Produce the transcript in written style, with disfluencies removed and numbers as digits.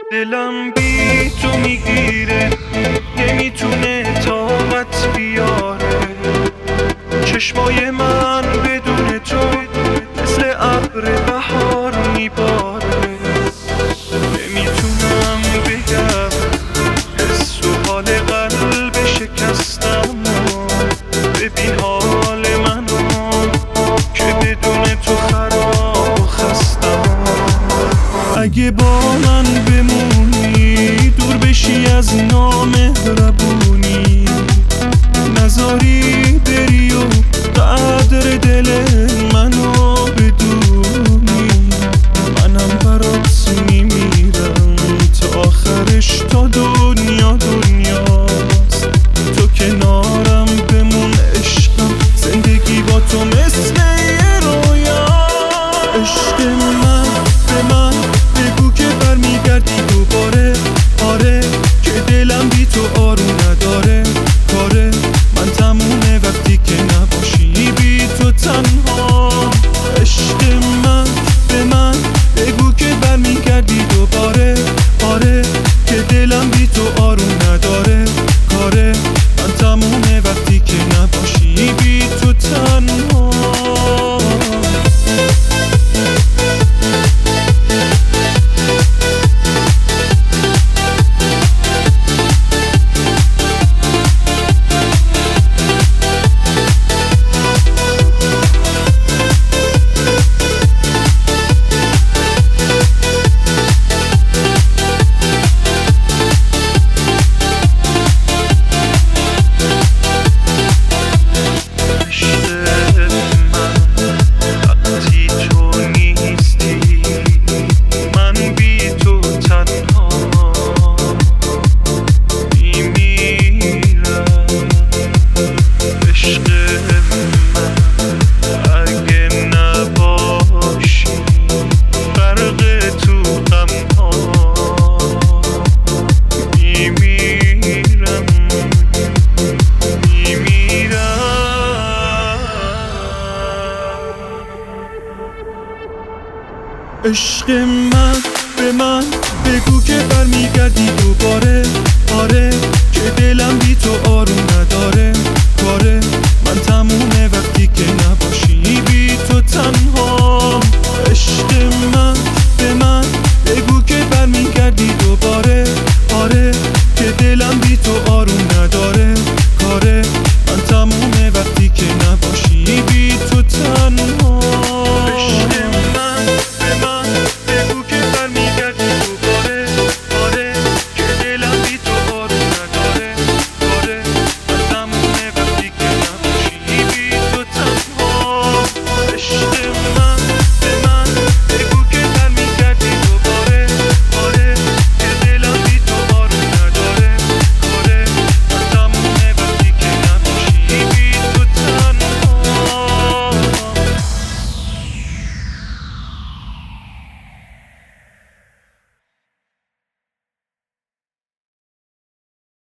دلم بی تو میگیره، نمیتونه طاقت بیاره. چشمای من بدون تو مثل ابر بهار میباره. نمیتونم بگم حس و حال قلب شکستم. ببین حال منو که بدون تو خراب و خستم. اگه با من بمونی، دور بشی از نامهربونی، نذاری بری و قدر دل منو بدونی، منم برات میمیرم تا آخرش، تا دنیا دنیاست. تو کنارم بمون عشقم، زندگی با تو مثل یه رویا. عشق من به من بگو که برمیگردی دوباره. آره که دلم بی تو آروم نداره. کاره من تمومه وقتی که نباشی بی تو تنها. عشق من به من بگو که برمیگردی دوباره. آره که دلم بی تو آروم نداره. کاره من تمومه وقتی که نباشی بی تو تنها. عشق من به من بگو که برمیگردی دوباره. آره که دلم بی تو آروم نداره. کاره من تمومه وقتی که نباشی بی تو تنها.